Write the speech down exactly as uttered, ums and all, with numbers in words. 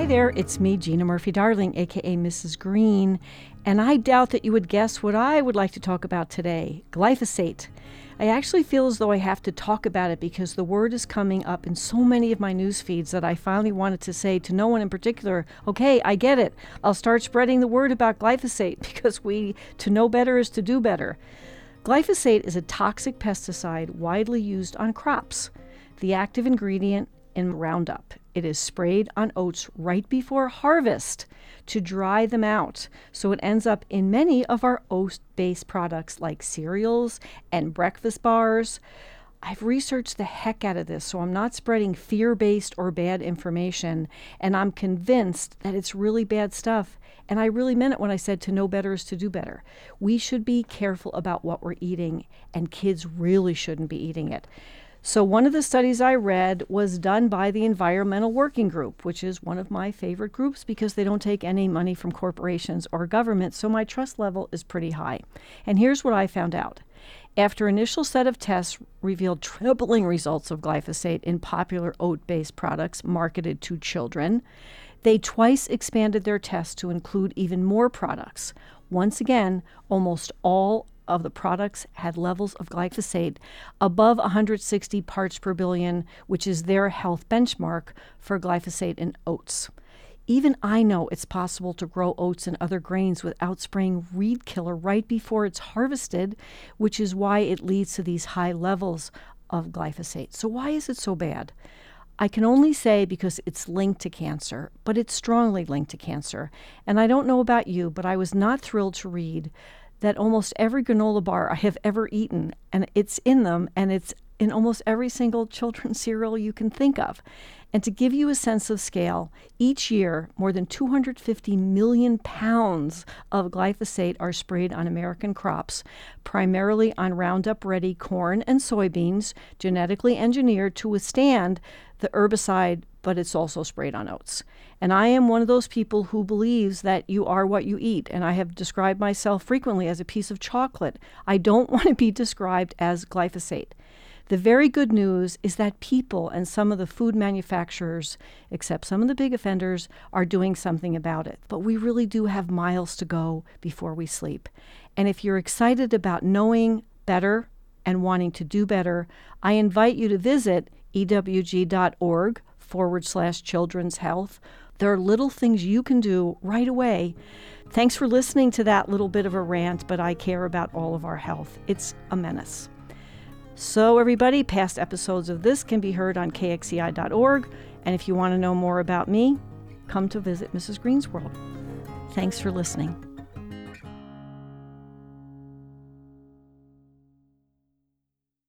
Hi there, it's me, Gina Murphy-Darling, aka Missus Green, and I doubt that you would guess what I would like to talk about today, glyphosate. I actually feel as though I have to talk about it because the word is coming up in so many of my news feeds that I finally wanted to say to no one in particular, okay, I get it. I'll start spreading the word about glyphosate because we, to know better is to do better. Glyphosate is a toxic pesticide widely used on crops. The active ingredient in Roundup. It is sprayed on oats right before harvest to dry them out. So it ends up in many of our oat-based products like cereals and breakfast bars. I've researched the heck out of this, so I'm not spreading fear-based or bad information, and I'm convinced that it's really bad stuff. And I really meant it when I said to know better is to do better. We should be careful about what we're eating, and kids really shouldn't be eating it. So one of the studies I read was done by the Environmental Working Group, which is one of my favorite groups because they don't take any money from corporations or government, so my trust level is pretty high. And here's what I found out. After initial set of tests revealed troubling results of glyphosate in popular oat-based products marketed to children, they twice expanded their tests to include even more products. Once again, almost all of the products had levels of glyphosate above one hundred sixty parts per billion, which is their health benchmark for glyphosate in oats. Even I know it's possible to grow oats and other grains without spraying weed killer right before it's harvested, which is why it leads to these high levels of glyphosate. So why is it so bad? I can only say because it's linked to cancer, but it's strongly linked to cancer. And I don't know about you, but I was not thrilled to read that almost every granola bar I have ever eaten, and it's in them, and it's in almost every single children's cereal you can think of. And to give you a sense of scale, each year, more than two hundred fifty million pounds of glyphosate are sprayed on American crops, primarily on Roundup-ready corn and soybeans, genetically engineered to withstand the herbicide, but it's also sprayed on oats. And I am one of those people who believes that you are what you eat, and I have described myself frequently as a piece of chocolate. I don't want to be described as glyphosate. The very good news is that people and some of the food manufacturers, except some of the big offenders, are doing something about it. But we really do have miles to go before we sleep. And if you're excited about knowing better and wanting to do better, I invite you to visit ewg.org forward slash children's health. There are little things you can do right away. Thanks for listening to that little bit of a rant, but I care about all of our health. It's a menace. So everybody, past episodes of this can be heard on K X E I dot org. And if you want to know more about me, come to visit Missus Green's World. Thanks for listening.